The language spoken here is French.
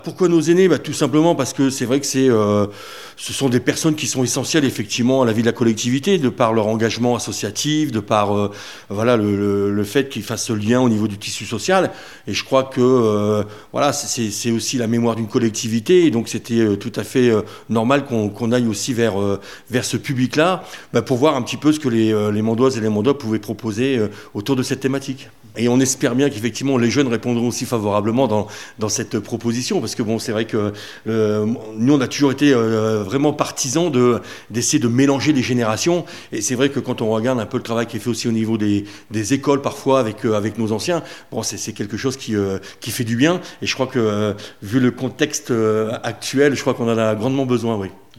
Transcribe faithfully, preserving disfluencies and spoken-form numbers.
Pourquoi nos aînés? Bah, tout simplement parce que c'est vrai que c'est, euh, ce sont des personnes qui sont essentielles effectivement à la vie de la collectivité, de par leur engagement associatif, de par euh, voilà, le, le, le fait qu'ils fassent ce lien au niveau du tissu social. Et je crois que euh, voilà, c'est, c'est aussi la mémoire d'une collectivité. Et donc c'était euh, tout à fait euh, normal qu'on, qu'on aille aussi vers, euh, vers ce public-là, bah, pour voir un petit peu ce que les, euh, les Mondoises et les Mondois pouvaient proposer euh, autour de cette thématique. Et on espère bien qu'effectivement les jeunes répondront aussi favorablement dans, dans cette proposition, parce que bon, c'est vrai que euh, nous on a toujours été euh, vraiment partisans de, d'essayer de mélanger les générations, et c'est vrai que quand on regarde un peu le travail qui est fait aussi au niveau des, des écoles parfois avec, euh, avec nos anciens, bon, c'est, c'est quelque chose qui, euh, qui fait du bien, et je crois que euh, vu le contexte euh, actuel, je crois qu'on en a grandement besoin, oui.